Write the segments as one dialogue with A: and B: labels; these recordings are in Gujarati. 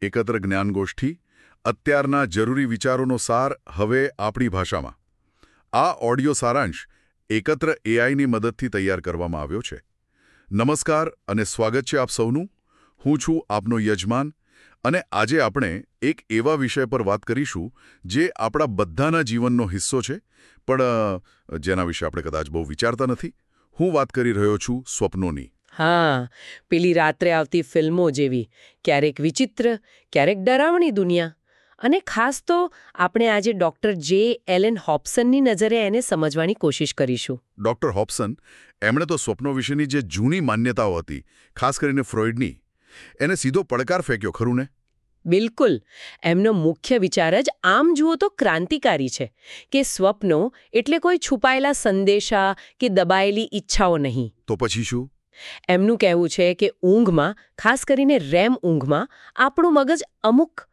A: એકત્ર જ્ઞાનગોષ્ઠી અત્યારના જરૂરી વિચારોનો સાર હવે આપણી ભાષામાં. આ ઓડિયો સારાંશ એકત્ર એઆઈની મદદથી તૈયાર કરવામાં આવ્યો છે. નમસ્કાર અને સ્વાગત છે આપ સૌનું. હું છું આપનો યજમાન અને આજે આપણે એક એવા વિષય પર વાત કરીશું જે આપણા બધાના જીવનનો હિસ્સો છે, પણ જેના વિશે આપણે કદાચ બહુ વિચારતા નથી. હું વાત કરી રહ્યો છું સ્વપ્નોની.
B: હા, પેલી રાત્રે આવતી ફિલ્મો જેવી, ક્યારેક વિચિત્ર, ક્યારેક ડરાવણી દુનિયા. અને ખાસ તો આપણે આજે ડૉક્ટર જે એલન હોબ્સનની નજરે એને સમજવાની કોશિશ કરીશું.
A: ડૉક્ટર હોબ્સન, એમણે તો સ્વપ્નો વિશેની જે જૂની માન્યતાઓ હતી, ખાસ કરીને ફ્રોઇડની, એને સીધો પડકાર ફેંક્યો, ખરું ને?
B: બિલકુલ. એમનો મુખ્ય વિચાર જ આમ જુઓ તો ક્રાંતિકારી છે કે સ્વપ્નો એટલે કોઈ છુપાયેલા સંદેશા કે દબાયેલી ઈચ્છાઓ નહીં.
A: તો પછી શું?
B: એમનું કહેવું છે કે ઊંઘમાં, ખાસ કરીને રેમ ઊંઘમાં, આપણું મગજ અમુક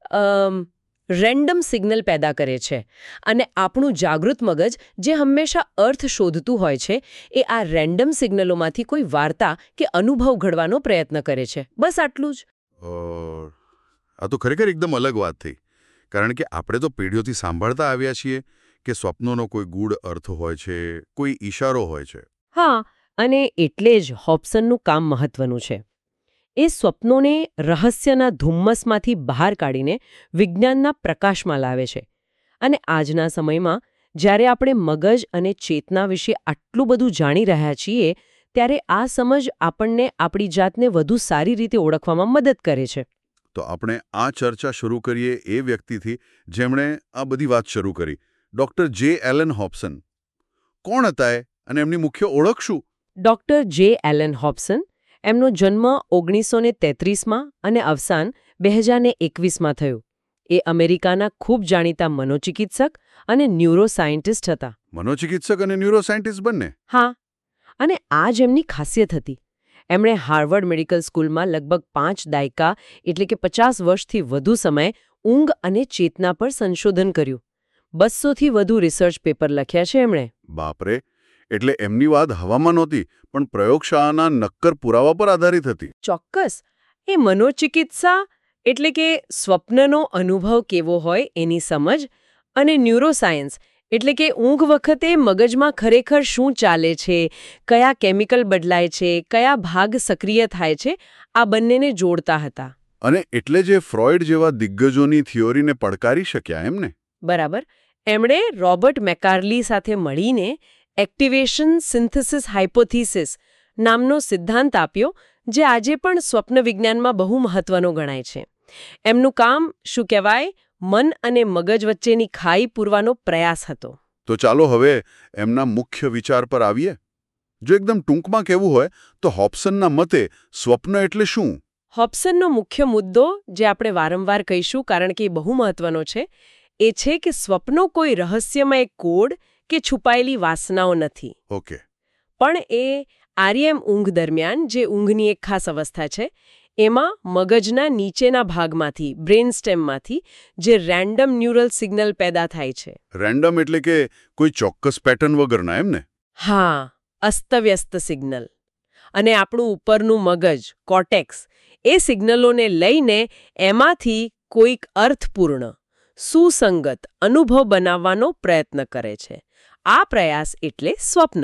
B: રેન્ડમ સિગ્નલ પેદા કરે છે અને આપણું જાગૃત મગજ, જે હંમેશા અર્થ શોધતું હોય છે, એ આ રેન્ડમ સિગ્નલોમાંથી કોઈ વાર્તા કે અનુભવ ઘડવાનો પ્રયત્ન કરે છે. બસ આટલું જ.
A: આ તો ખરેખર એકદમ અલગ વાત થઈ, કારણ કે આપણે તો પેઢીઓથી સાંભળતા આવ્યા છીએ કે સ્વપ્નોનો કોઈ ગૂઢ અર્થ હોય છે, કોઈ ઈશારો હોય છે.
B: હા, અને એટલે જ હોબ્સનનું કામ મહત્વનું છે. એ સ્વપ્નોને રહસ્યના ધુમ્મસમાંથી બહાર કાઢીને વિજ્ઞાનના પ્રકાશમાં લાવે છે. અને આજના સમયમાં જ્યારે આપણે મગજ અને ચેતના વિશે આટલું બધું જાણી રહ્યા છીએ, ત્યારે આ સમજ આપણને આપણી જાતને વધુ સારી રીતે ઓળખવામાં મદદ કરે છે.
A: તો આપણે આ ચર્ચા શરૂ કરીએ એ વ્યક્તિથી જેમણે આ બધી વાત શરૂ કરી, ડૉક્ટર જે એલન હોબ્સન. કોણ હતા એ અને એમની મુખ્ય ઓળખ શું?
B: ડૉક્ટર જે એલન હોબ્સન, એમનો જન્મ 1933માં અને અવસાન 2021માં થયું. એ અમેરિકાના ખૂબ જાણીતા મનોચિકિત્સક અને ન્યુરોસાયન્ટિસ્ટ હતા.
A: મનોચિકિત્સક અને ન્યુરોસાયન્ટિસ્ટ બંને?
B: હા, અને આ જ એમની ખાસિયત હતી. એમણે હાર્વર્ડ મેડિકલ સ્કૂલમાં લગભગ 5 દાયકા એટલે કે 50 વર્ષથી વધુ સમય ઊંઘ અને ચેતના પર સંશોધન કર્યું. 200થી વધુ રિસર્ચ પેપર લખ્યા છે એમણે.
A: બાપરે! એટલે એમની વાત હવામાં નહોતી, પણ પ્રયોગશાળાના નક્કર પુરાવા પર આધારિત હતી.
B: ચોક્કસ. એ મનોચિકિત્સા એટલે કે સ્વપ્નનો અનુભવ કેવો હોય એની સમજ, અને ન્યુરોસાયન્સ એટલે કે ઊંઘ વખતે મગજમાં ખરેખર શું ચાલે છે, કયા કેમિકલ બદલાય છે, કયા ભાગ સક્રિય થાય છે, આ બંનેને જોડતા હતા.
A: અને એટલે જે ફ્રોઇડ જેવા દિગ્ગજોની થિયોરીને પડકારી શક્યા એમને.
B: બરાબર. એમણે રોબર્ટ મેકાર્લી સાથે મળીને એક્ટિવેશન સિન્થેસિસ હાઇપોથીસિસ નામનો સિદ્ધાંત આપ્યો, જે આજે પણ સ્વપ્ન વિજ્ઞાનમાં બહુ મહત્વનો ગણાય છે. એમનું કામ શું કહેવાય, મન અને મગજ વચ્ચેની ખાઈ પૂરવાનો પ્રયાસ હતો.
A: તો ચાલો હવે એમના મુખ્ય વિચાર પર આવીએ. જો એકદમ ટૂંકમાં કહેવું હોય તો હોબ્સનના મતે સ્વપ્ન એટલે શું?
B: હોબ્સનનો મુખ્ય મુદ્દો, જે આપણે વારંવાર કહીશું કારણ કે એ બહુ મહત્વનો છે, એ છે કે સ્વપ્નો કોઈ રહસ્યમય કોડ કે છુપાયેલી વાસનાઓ નથી.
A: ઓકે.
B: પણ એ આરએમ ઊંઘ દરમિયાન, જે ઊંઘની એક ખાસ અવસ્થા છે, એમાં મગજના નીચેના ભાગમાંથી, બ્રેઇનસ્ટેમમાંથી, જે રેન્ડમ ન્યુરલ સિગ્નલ પેદા થાય છે.
A: રેન્ડમ એટલે કે કોઈ ચોક્કસ પેટર્ન વગરના, એમ ને?
B: હા, અસ્તવ્યસ્ત સિગ્નલ. અને આપણું ઉપરનું મગજ, કોર્ટેક્સ, એ સિગ્નલોને લઈને એમાંથી કોઈક અર્થપૂર્ણ, સુસંગત અનુભવ બનાવવાનો પ્રયત્ન કરે છે. આ પ્રયાસ એટલે સ્વપ્ન.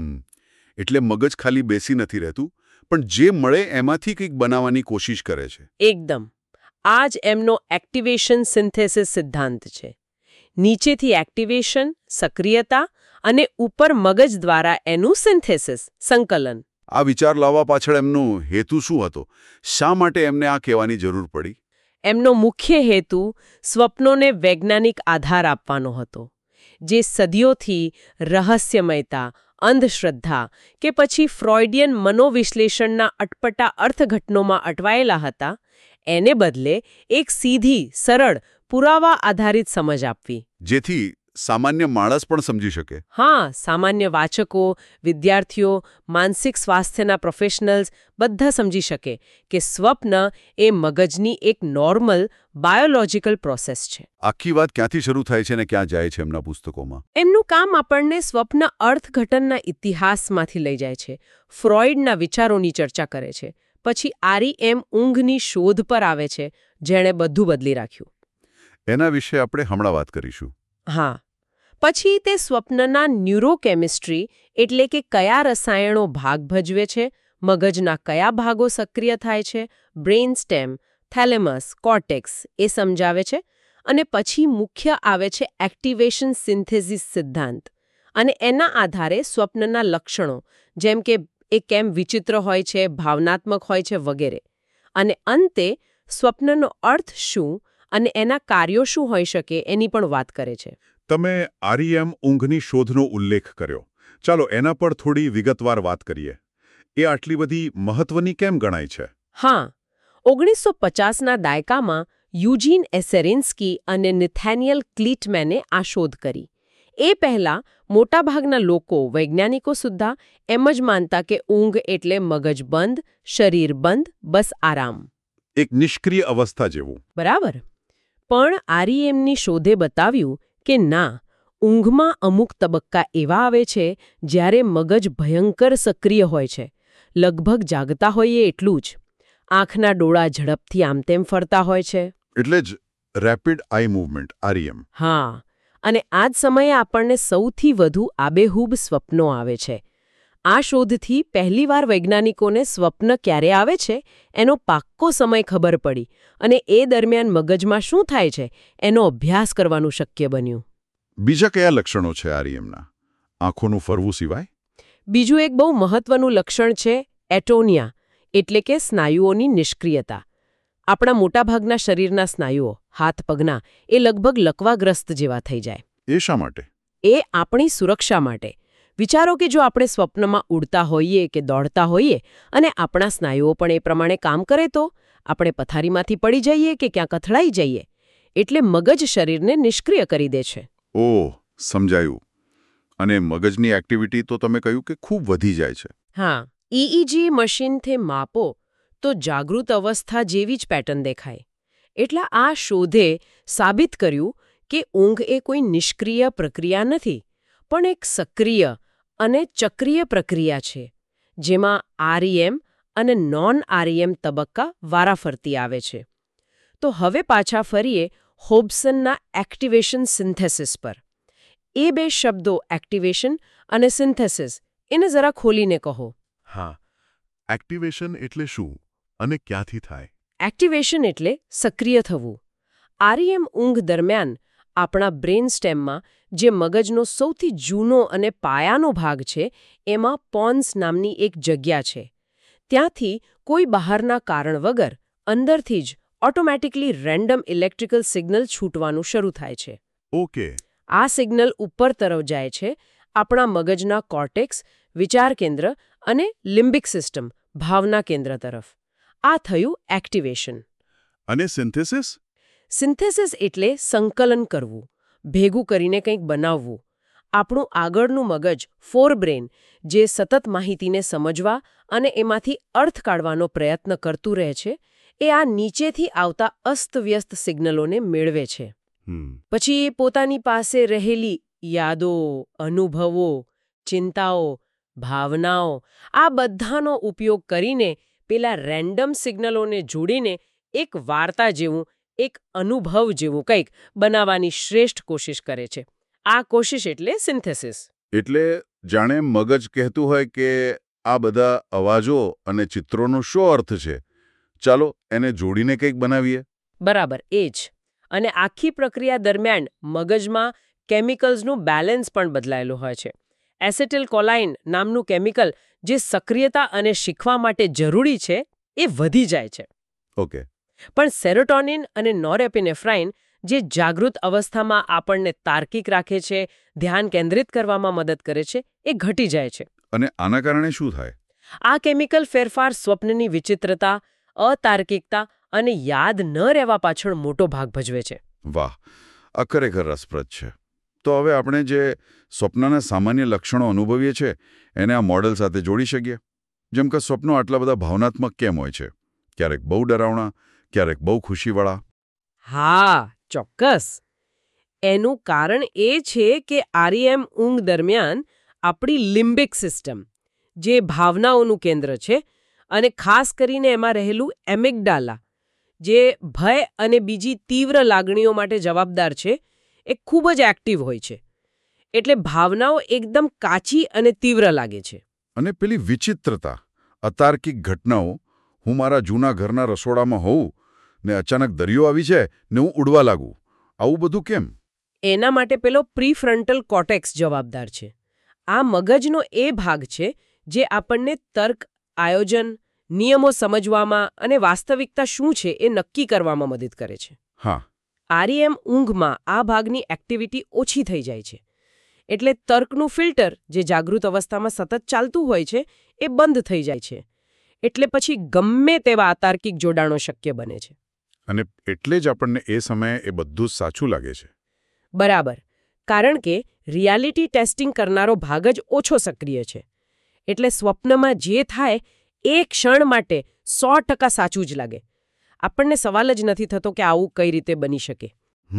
A: એટલે મગજ ખાલી બેસી નથી રહેતું, પણ જે મળે એમાંથી કંઈક બનાવવાની કોશિશ કરે છે.
B: એકદમ. આ જ એમનો એક્ટિવેશન સિન્થેસિસ સિદ્ધાંત છે. નીચેથી એક્ટિવેશન, સક્રિયતા, અને ઉપર મગજ દ્વારા એનું સિન્થેસિસ, સંકલન.
A: આ વિચાર લાવવા પાછળ એમનો હેતુ શું હતો? શા માટે એમને આ કહેવાની જરૂર પડી?
B: એમનો મુખ્ય હેતુ સ્વપ્નોને વૈજ્ઞાનિક આધાર આપવાનો હતો. જે સદીઓથી રહસ્યમયતા, અંધશ્રદ્ધા કે પછી ફ્રોઇડિયન મનોવિશ્લેષણના અટપટા અર્થઘટનોમાં અટવાયેલા હતા, એને બદલે એક સીધી, સરળ, પુરાવા આધારિત સમજ આપવી.
A: જેથી સામાન્ય માણસ પણ સમજી શકે.
B: હા, સામાન્ય વાચકો, વિદ્યાર્થીઓ, માનસિક સ્વાસ્થ્યના પ્રોફેશનલ્સ બધા સમજી શકે કે સ્વપ્ન એ મગજની એક નોર્મલ બાયોલોજિકલ પ્રોસેસ છે.
A: આખી વાત ક્યાંથી શરૂ થાય છે અને ક્યાં જાય છે એમના પુસ્તકોમાં?
B: એમનું કામ આપણને સ્વપ્ન અર્થઘટનના ઇતિહાસમાંથી લઈ જાય છે, ફ્રોઇડના વિચારોની ચર્ચા કરે છે, પછી આરઈએમ ઊંઘની શોધ પર આવે છે, જેણે બધું બદલી રાખ્યું.
A: એના વિશે આપણે હમણાં વાત કરીશું.
B: હા. પછી તે સ્વપ્નના ન્યુરોકેમિસ્ટ્રી એટલે કે કયા રસાયણો ભાગ ભજવે છે, મગજના કયા ભાગો સક્રિય થાય છે, બ્રેઇન સ્ટેમ, થેલેમસ, કોર્ટેક્સ એ સમજાવે છે. અને પછી મુખ્ય આવે છે એક્ટિવેશન સિન્થેસિસ સિદ્ધાંત. અને એના આધારે સ્વપ્નના લક્ષણો જેમ કે એ કેમ વિચિત્ર હોય છે, ભાવનાત્મક હોય છે વગેરે. અને અંતે સ્વપ્નનો અર્થ શું અને એના કાર્યો શું હોઈ શકે એની પણ વાત કરે છે.
A: તમે REM ઊંઘની શોધનો ઉલ્લેખ કર્યો. ચાલો એના પર થોડી વિગતવાર વાત કરીએ. એ આટલી બધી મહત્વની કેમ ગણાય છે?
B: હા, 1950ના દાયકામાં યુજીન એસેરિન્સ્કી અને નેથેનિયલ ક્લીટમેને આ શોધ કરી. એ પહેલાં મોટાભાગના લોકો, વૈજ્ઞાનિકો સુદ્ધા એમ જ માનતા કે ઊંઘ એટલે મગજ બંધ, શરીર બંધ, બસ આરામ.
A: એક નિષ્ક્રિય અવસ્થા જેવું.
B: બરાબર. પણ REMની શોધે બતાવ્યું કે ના, ઊંઘમાં અમુક તબક્કા એવા આવે છે જ્યારે મગજ ભયંકર સક્રિય હોય છે, લગભગ જાગતા હોઈએ એટલું જ. આંખના ડોળા ઝડપથી આમતેમ ફરતા હોય છે.
A: એટલે જ રેપિડ આઈ મૂવમેન્ટ, REM.
B: હા, અને આ જ સમયે આપણને સૌથી વધુ આબેહૂબ સ્વપ્નો આવે છે. આ શોધથી પહેલીવાર વૈજ્ઞાનિકોને સ્વપ્ન ક્યારે આવે છે એનો પાક્કો સમય ખબર પડી અને એ દરમિયાન મગજમાં શું થાય છે એનો અભ્યાસ કરવાનું શક્ય બન્યું.
A: બીજા કયા લક્ષણો છે REMના? આંખોનું ફરવું સિવાય?
B: બીજું એક બહુ મહત્વનું લક્ષણ છે એટોનિયા, એટલે કે સ્નાયુઓની નિષ્ક્રિયતા. આપણા મોટાભાગના શરીરના સ્નાયુઓ, હાથ પગના, એ લગભગ લકવાગ્રસ્ત જેવા થઈ જાય.
A: એ શા માટે?
B: એ આપણી સુરક્ષા માટે. વિચારો કે જો આપણે સ્વપ્નમાં ઉડતા હોઈએ કે દોડતા હોઈએ અને આપણા સ્નાયુઓ પણ એ પ્રમાણે કામ કરે તો આપણે પથારીમાંથી પડી જઈએ કે ક્યાંક અથડાઈ જઈએ. એટલે મગજ શરીરને નિષ્ક્રિય કરી દે છે.
A: ઓહ, સમજાયું. અને મગજની એક્ટિવિટી તો તમે કહ્યું કે ખૂબ વધી જાય છે.
B: હા, EEG મશીનથી માપો તો જાગૃત અવસ્થા જેવી જ પેટર્ન દેખાય. એટલે આ શોધે સાબિત કર્યું કે ઊંઘ એ કોઈ નિષ્ક્રિય પ્રક્રિયા નથી, પણ એક સક્રિય અને ચક્રીય પ્રક્રિયા છે, જેમાં REM અને નોન REM તબક્કા વારાફરતી આવે છે. તો હવે પાછા ફરીએ હોબ્સનના એક્ટિવેશન સિન્થેસિસ પર. એ બે શબ્દો એક્ટિવેશન અને સિન્થેસિસ એને જરા ખોલીને કહો.
A: હા, એક્ટિવેશન એટલે શું અને ક્યાંથી થાય?
B: એક્ટિવેશન એટલે સક્રિય થવું. REM ઊંઘ દરમિયાન આપણા બ્રેઇન સ્ટેમમાં જે મગજનો સૌથી જૂનો અને પાયાનો ભાગ છે એમાં પોન્સ નામની એક જગ્યા છે. ત્યાંથી કોઈ બહારના કારણ વગર અંદરથી જ ઓટોમેટિકલી રેન્ડમ ઇલેક્ટ્રિકલ સિગ્નલ છૂટવાનું શરૂ થાય છે.
A: ઓકે.
B: આ સિગ્નલ ઉપર તરફ જાય છે આપણા મગજના કોર્ટેક્સ, વિચાર કેન્દ્ર અને લિમ્બિક સિસ્ટમ, ભાવના કેન્દ્ર તરફ. આ થયું એક્ટિવેશન.
A: અને સિન્થેસિસ?
B: સિન્થેસિસ એટલે સંકલન કરવું, ભેગું કરીને કંઈક બનાવવું. આપણું આગળનું મગજ, ફોરબ્રેન, જે સતત માહિતીને સમજવા અને એમાંથી અર્થ કાઢવાનો પ્રયત્ન કરતું રહે છે, એ આ નીચેથી આવતા અસ્તવ્યસ્ત સિગ્નલોને મેળવે છે. પછી એ પોતાની પાસે રહેલી યાદો, અનુભવો, ચિંતાઓ, ભાવનાઓ, આ બધાનો ઉપયોગ કરીને પેલા રેન્ડમ સિગ્નલોને જોડીને એક વાર્તા જેવું, એક અનુભવ જેવું કંઈક બનાવવાની શ્રેષ્ઠ કોશિશ કરે છે. આ કોશિશ એટલે સિન્થેસિસ.
A: એટલે જાણે મગજ કહેતું હોય કે આ બધા અવાજો અને ચિત્રોનો શું અર્થ છે? ચાલો એને જોડીને કંઈક બનાવીએ.
B: બરાબર, એ જ. અને આખી પ્રક્રિયા દરમિયાન મગજમાં કેમિકલ્સનું બેલેન્સ પણ બદલાયેલું હોય છે. એસેટિલકોલાઇન નામનું કેમિકલ જે સક્રિયતા અને શીખવા માટે જરૂરી છે એ વધી જાય છે.
A: ઓકે.
B: પણ સેરોટોનિન અને નોરેપિનેફ્રાઇન જે જાગૃત અવસ્થામાં આપણને તાર્કિક રાખે છે, ધ્યાન કેન્દ્રિત કરવામાં મદદ કરે છે, એ ઘટી જાય છે.
A: અને આના કારણે શું થાય?
B: આ કેમિકલ ફેરફાર સ્વપ્નની વિચિત્રતા, અતાર્કિકતા અને યાદ ન રહેવા પાછળ મોટો ભાગ ભજવે છે.
A: વાહ, આ ખરેખર રસપ્રદ છે. તો હવે આપણે જે સ્વપ્નના સામાન્ય લક્ષણો અનુભવીએ છીએ એને આ મોડેલ સાથે જોડી શકીએ. જેમ કે સ્વપ્નો આટલા બધા ભાવનાત્મક કેમ હોય છે? ક્યારેક બહુ ડરાવણા, ક્યારેક બહુ ખુશીવાળા.
B: હા, ચોક્કસ. એનું કારણ એ છે કે REM ઊંઘ દરમિયાન આપણી લિમ્બિક સિસ્ટમ, જે ભાવનાઓનું કેન્દ્ર છે, અને ખાસ કરીને એમાં રહેલું એમિગડાલા, જે ભય અને બીજી તીવ્ર લાગણીઓ માટે જવાબદાર છે એ ખૂબ જ એક્ટિવ હોય છે. એટલે ભાવનાઓ એકદમ કાચી અને તીવ્ર લાગે છે.
A: અને પેલી વિચિત્રતા, અતાર્કિક ઘટનાઓ, હું મારા જૂના ઘરના રસોડામાં હોઉં ને અચાનક દરિયો આવી છે ને હું ઉડવા લાગું, આવું બધું કેમ?
B: એના માટે પેલો પ્રીફ્રન્ટલ કોર્ટેક્સ જવાબદાર છે. આ મગજનો એ ભાગ છે જે આપણને તર્ક, આયોજન, નિયમો સમજવામાં અને વાસ્તવિકતા શું છે એ નક્કી કરવામાં મદદ કરે છે.
A: હા.
B: REM ઊંઘમાં આ ભાગની એક્ટિવિટી ઓછી થઈ જાય છે. એટલે તર્કનું ફિલ્ટર જે જાગૃત અવસ્થામાં સતત ચાલતું હોય છે એ બંધ થઈ જાય છે. એટલે પછી ગમે તેવા અતાર્કિક જોડાણો શક્ય બને છે.
A: અને એટલે જ આપણને એ સમયે એ બધું જ સાચું લાગે છે.
B: બરાબર. કારણ કે રિયાલિટી ટેસ્ટિંગ કરનારો ભાગ જ ઓછો સક્રિય છે. એટલે સ્વપ્નમાં જે થાય એ ક્ષણ માટે 100% સાચું જ લાગે. આપણને સવાલ જ નથી થતો કે આવું કઈ રીતે બની શકે.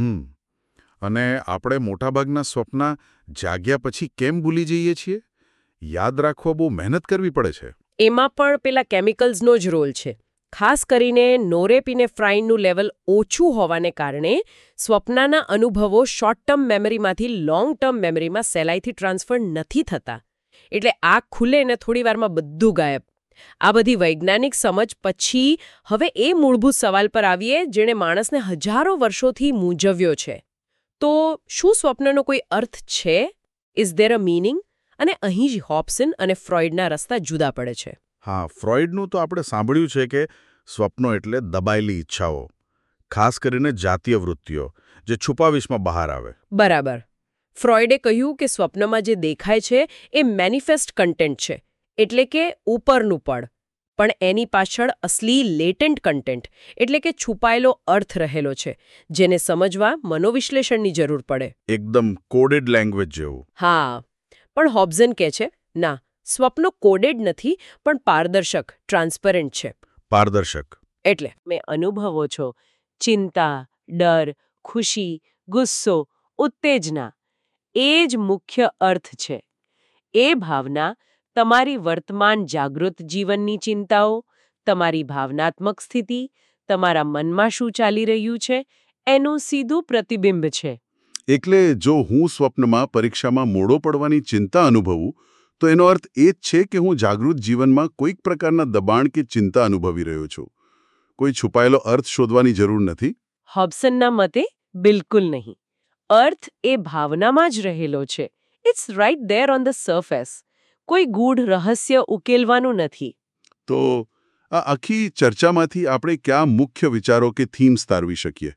A: અને આપણે મોટાભાગના સ્વપ્ન જાગ્યા પછી કેમ ભૂલી જઈએ છીએ? યાદ રાખવા બહુ મહેનત કરવી પડે છે.
B: એમાં પણ પેલા કેમિકલ્સનો જ રોલ છે. ખાસ કરીને નોરેપિનેફ્રાઇનનું લેવલ ઓછું હોવાને કારણે સ્વપ્નના અનુભવો શોર્ટ ટર્મ મેમરીમાંથી લોંગ ટર્મ મેમરીમાં સહેલાઈથી ટ્રાન્સફર નથી થતા. એટલે આંખ ખુલે ને થોડી વારમાં બધું ગાયબ. આ બધી વૈજ્ઞાનિક સમજ પછી હવે એ મૂળભૂત સવાલ પર આવીએ જેણે માણસને હજારો વર્ષોથી મૂંઝવ્યો છે. તો શું સ્વપ્નનો કોઈ અર્થ છે? Is there a meaning? અને અહીં જ હોબ્સન અને ફ્રોઇડના રસ્તા જુદા પડે છે.
A: હા, ફ્રોઇડનું તો આપણે સાંભળ્યું છે કે સ્વપ્નો એટલે દબાયેલી ઈચ્છાઓ, ખાસ કરીને જાતીય વૃત્તિઓ, જે છુપાવીશમાં બહાર આવે.
B: બરાબર. ફ્રોઇડે કહ્યું કે સ્વપ્નમાં જે દેખાય છે એ મેનિફેસ્ટ કન્ટેન્ટ છે, એટલે કે ઉપરનું પડ. પણ એની પાછળ અસલી લેટેન્ટ કન્ટેન્ટ, એટલે કે છુપાયેલો અર્થ રહેલો છે, જેને સમજવા મનોવિશ્લેષણની જરૂર પડે.
A: એકદમ કોડેડ લેંગ્વેજ જેવું.
B: હા, પણ હોબ્સન કહે છે ના, સ્વપ્નો કોડેડ નથી પણ પારદર્શક, ટ્રાન્સપરન્ટ છે.
A: પારદર્શક
B: એટલે તમે અનુભવો છો ચિંતા, ડર, ખુશી, ગુસ્સો, ઉત્તેજના, એ જ મુખ્ય અર્થ છે. એ ભાવના તમારી વર્તમાન જાગૃત જીવનની ચિંતાઓ, તમારી ભાવનાત્મક સ્થિતિ, તમારા મનમાં શું ચાલી રહ્યું છે એનું સીધું પ્રતિબિંબ છે.
A: એટલે જો હું સ્વપ્નમાં પરીક્ષામાં મોડો પડવાની ચિંતા અનુભવું તો એનો અર્થ એ જ છે કે હું જાગૃત જીવનમાં કોઈક પ્રકારના દબાણ કે ચિંતા અનુભવી રહ્યો છું. કોઈ છુપાયેલો અર્થ શોધવાની જરૂર નથી.
B: હોબ્સનના મતે બિલકુલ નહીં. અર્થ એ ભાવનામાં જ રહેલો છે. It's right there on the surface. કોઈ ગૂઢ રહસ્ય ઉકેલવાનું નથી.
A: તો આ આખી ચર્ચામાંથી આપણે કયા મુખ્ય વિચારો કે થીમ્સ તારવી શકીએ?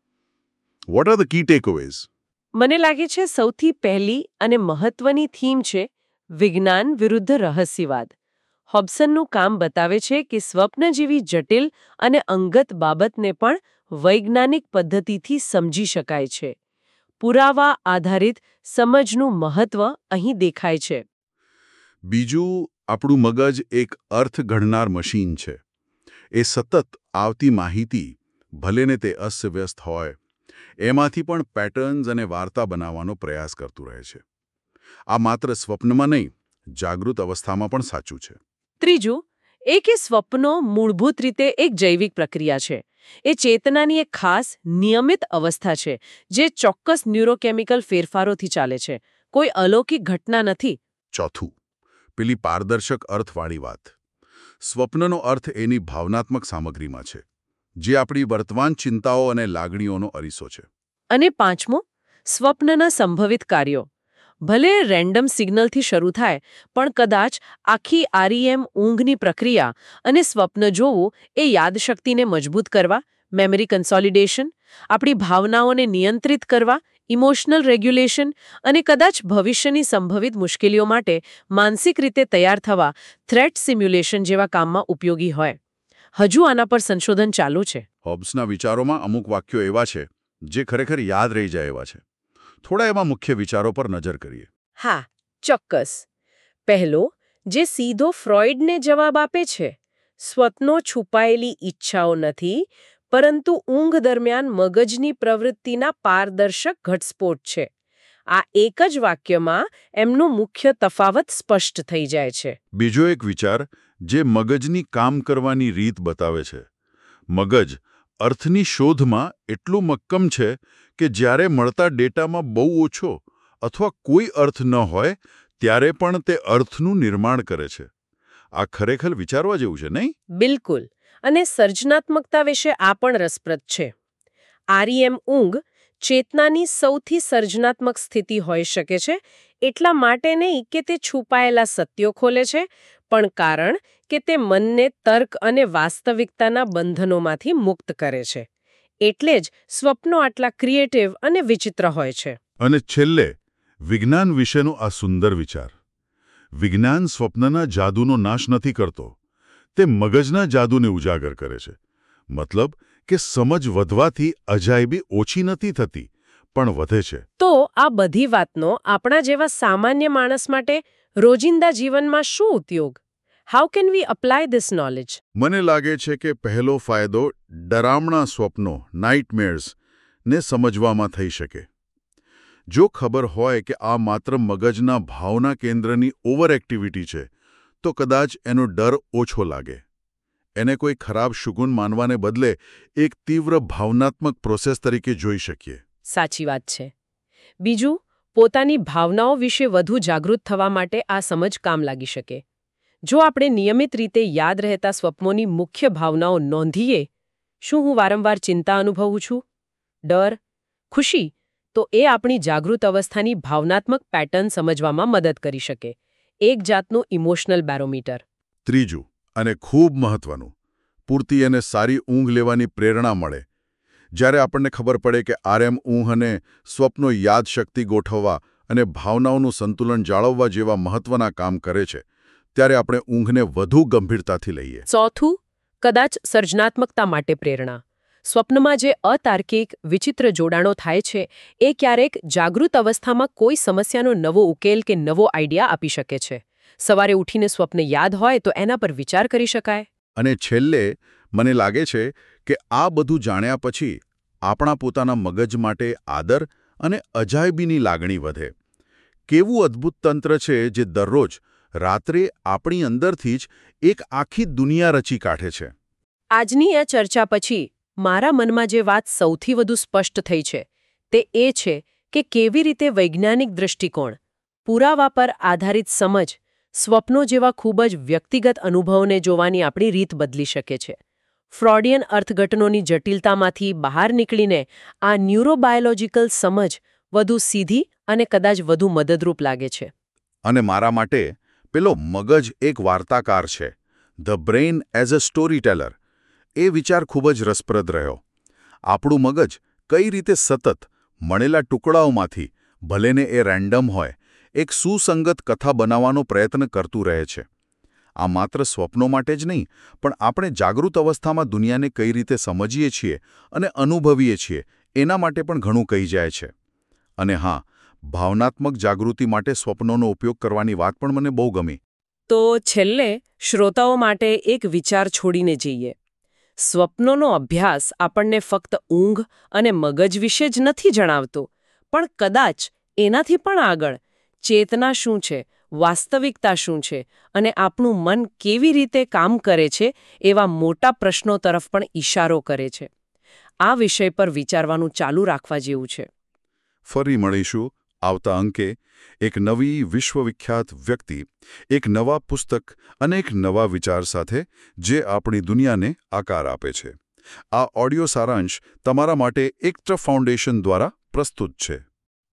A: What are the key takeaways?
B: મને લાગે છે સૌથી પહેલી અને મહત્વની થીમ છે વિજ્ઞાન વિરુદ્ધ રહસ્યવાદ. હોબ્સનનું કામ બતાવે છે કે સ્વપ્ન જેવી જટિલ અને અંગત બાબતને પણ વૈજ્ઞાનિક પદ્ધતિથી સમજી શકાય છે. પુરાવા આધારિત સમજનું મહત્વ અહીં દેખાય છે.
A: બીજું, આપણું મગજ એક અર્થ ઘડનાર મશીન છે. એ સતત આવતી માહિતી, ભલેને તે અસ્તવ્યસ્ત હોય, એમાંથી પણ પેટર્ન્સ અને વાર્તા બનાવવાનો પ્રયાસ કરતું રહે છે. આ માત્ર સ્વપ્નમાં નહીં, જાગૃત અવસ્થામાં પણ સાચું છે.
B: ત્રીજું, એ કે સ્વપ્નો મૂળભૂત રીતે એક જૈવિક પ્રક્રિયા છે. એ ચેતનાની એક ખાસ નિયમિત અવસ્થા છે જે ચોક્કસ ન્યુરોકેમિકલ ફેરફારોથી ચાલે છે. કોઈ અલૌકિક ઘટના નથી.
A: ચોથું, પેલી પારદર્શક અર્થવાળી વાત. સ્વપ્નનો અર્થ એની ભાવનાત્મક સામગ્રીમાં છે, જે આપણી વર્તમાન ચિંતાઓ અને લાગણીઓનો અરીસો છે.
B: અને પાંચમું, સ્વપ્નના સંભવિત કાર્યો. ભલે રેન્ડમ સિગ્નલથી શરૂ થાય, પણ કદાચ આખી REM ઊંઘની પ્રક્રિયા અને સ્વપ્ન જોવું એ યાદશક્તિને મજબૂત કરવા, મેમરી કન્સોલિડેશન, આપણી ભાવનાઓને નિયંત્રિત કરવા, ઇમોશનલ રેગ્યુલેશન અને કદાચ ભવિષ્યની સંભવિત મુશ્કેલીઓ માટે માનસિક રીતે તૈયાર થવા થ્રેટ સિમ્યુલેશન જેવા કામમાં ઉપયોગી હોય. હજુ આના પર સંશોધન ચાલુ છે.
A: હોબ્સના વિચારોમાં અમુક વાક્યો એવા છે જે ખરેખર યાદ રહી જાય એવા છે. થોડા એવા મુખ્ય વિચારો પર નજર કરીએ.
B: હા, ચોક્કસ. પહેલો, જે સીધો ફ્રોઇડને જવાબ આપે છે. સ્વપ્નો છુપાયેલી ઈચ્છાઓ નથી, પરંતુ ઊંઘ દરમિયાન મગજની પ્રવૃત્તિના પારદર્શક ઘટસ્ફોટ છે. આ એક જ વાક્યમાં એમનો મુખ્ય તફાવત સ્પષ્ટ થઈ જાય છે.
A: બીજો એક વિચાર જે મગજની કામ કરવાની રીત બતાવે છે. મગજ અર્થની શોધમાં એટલું મક્કમ છે કે જ્યારે મળતા ડેટામાં બહુ ઓછો અથવા કોઈ અર્થ ન હોય ત્યારે પણ તે અર્થનું નિર્માણ કરે છે. આ ખરેખર વિચારવા જેવું છે, નહીં?
B: બિલકુલ. અને સર્જનાત્મકતા વિશે આ પણ રસપ્રદ છે. REM ઊંઘ ચેતનાની સૌથી સર્જનાત્મક સ્થિતિ હોઈ શકે છે, એટલા માટે નહીં કે તે છુપાયેલા સત્યો ખોલે છે, પણ કારણ કે તે મનને તર્ક અને વાસ્તવિકતાના બંધનોમાંથી મુક્ત કરે છે. એટલે જ સ્વપ્નો આટલા ક્રિએટિવ અને વિચિત્ર હોય છે.
A: અને છેલ્લે વિજ્ઞાન વિશેનો આ સુંદર વિચાર. વિજ્ઞાન સ્વપ્નના જાદુનો નાશ નથી કરતો, તે મગજના જાદુને ઉજાગર કરે છે. મતલબ કે સમજ વધવાથી અજાયબી ઓછી નથી થતી, પણ વધે છે.
B: તો આ બધી વાતનો આપણા જેવા સામાન્ય માણસ માટે રોજિંદા જીવનમાં શું ઉપયોગ? How can we apply this knowledge?
A: મને લાગે છે કે પહેલો ફાયદો ડરામણા સ્વપ્નો નાઇટમેર્સ ને સમજવામાં થઈ શકે. જો ખબર હોય કે આ માત્ર મગજના ભાવના કેન્દ્રની ઓવર એક્ટિવિટી છે, તો કદાચ એનો ડર ઓછો લાગે. એને કોઈ ખરાબ શુગુન માનવાને બદલે એક તીવ્ર ભાવનાત્મક પ્રોસેસ તરીકે જોઈ શકીએ.
B: સાચી વાત છે. બીજું, પોતાની ભાવનાઓ વિશે વધુ જાગૃત થવા માટે આ સમજ કામ લાગી શકે. જો આપણે નિયમિત રીતે યાદ રહેતા સ્વપ્નોની મુખ્ય ભાવનાઓ નોંધીએ, શું હું વારંવાર ચિંતા અનુભવું છું, ડર, ખુશી, તો એ આપણી જાગૃત અવસ્થાની ભાવનાત્મક પેટર્ન સમજવામાં મદદ કરી શકે. એક જાતનું ઇમોશનલ બેરોમીટર.
A: ત્રીજું, અને ખૂબ મહત્વનું, પૂરતી અને સારી ઊંઘ લેવાની પ્રેરણા મળે. જ્યારે આપણને ખબર પડે કે REM ઊંઘ અને સ્વપ્નો યાદશક્તિ ગોઠવવા અને ભાવનાઓનું સંતુલન જાળવવા જેવા મહત્વના કામ કરે છે, ત્યારે આપણે ઊંઘને વધુ ગંભીરતાથી લઈએ.
B: ચોથું, કદાચ સર્જનાત્મકતા માટે પ્રેરણા. સ્વપ્નમાં જે અતાર્કિક, વિચિત્ર જોડાણો થાય છે, એ ક્યારેક જાગૃત અવસ્થામાં કોઈ સમસ્યાનો નવો ઉકેલ કે નવો આઈડિયા આપી શકે છે. સવારે ઉઠીને સ્વપ્ન યાદ હોય તો એના પર વિચાર કરી શકાય.
A: અને છેલ્લે મને લાગે છે કે આ બધું જાણ્યા પછી આપણા પોતાના મગજ માટે આદર અને અજાયબીની લાગણી વધે. કેવું અદ્ભુત તંત્ર છે જે દરરોજ રાત્રે આપણી અંદરથી જ એક આખી દુનિયા રચી કાઢે છે.
B: આજની આ ચર્ચા પછી મારા મનમાં જે વાત સૌથી વધુ સ્પષ્ટ થઈ છે, તે એ છે કે કેવી રીતે વૈજ્ઞાનિક દૃષ્ટિકોણ, પુરાવા પર આધારિત સમજ, સ્વપ્નો જેવા ખૂબ જ વ્યક્તિગત અનુભવોને જોવાની આપણી રીત બદલી શકે છે. ફ્રોડિયન અર્થઘટનોની જટિલતામાંથી બહાર નીકળીને આ ન્યુરોબાયોલોજીકલ સમજ વધુ સીધી અને કદાચ વધુ મદદરૂપ લાગે છે.
A: અને મારા માટે પેલો મગજ એક વાર્તાકાર છે, the brain as a storyteller, એ વિચાર ખૂબ જ રસપ્રદ રહ્યો. આપણું મગજ કઈ રીતે સતત મળેલા ટુકડાઓમાંથી, ભલેને એ રેન્ડમ હોય, એક સુસંગત કથા બનાવવાનો પ્રયત્ન કરતું રહે છે. આ માત્ર સ્વપ્નો માટે જ નહીં, પણ આપણે જાગૃત અવસ્થામાં દુનિયાને કઈ રીતે સમજીએ છીએ અને અનુભવીએ છીએ, એના માટે પણ ઘણું કહી જાય છે. અને હા, ભાવનાત્મક જાગૃતિ માટે સ્વપ્નોનો ઉપયોગ કરવાની વાત પણ મને બહુ ગમી.
B: તો છેલ્લે શ્રોતાઓ માટે એક વિચાર છોડીને જઈએ. સ્વપ્નોનો અભ્યાસ આપણને ફક્ત ઊંઘ અને મગજ વિશે જ નથી જણાવતો, પણ કદાચ એનાથી પણ આગળ ચેતના શું છે, વાસ્તવિકતા શું છે અને આપણું મન કેવી રીતે કામ કરે છે, એવા મોટા પ્રશ્નો તરફ પણ ઇશારો કરે છે. આ વિષય પર વિચારવાનું ચાલુ રાખવા જેવું છે.
A: ફરી મળીશું આવતા અંકે એક નવી વિશ્વવિખ્યાત વ્યક્તિ, એક નવા પુસ્તક અને એક નવા વિચાર સાથે, જે આપણી દુનિયાને આકાર આપે છે. આ ઓડિયો સારાંશ તમારા માટે એક્ટ્રા ફાઉન્ડેશન દ્વારા પ્રસ્તુત છે.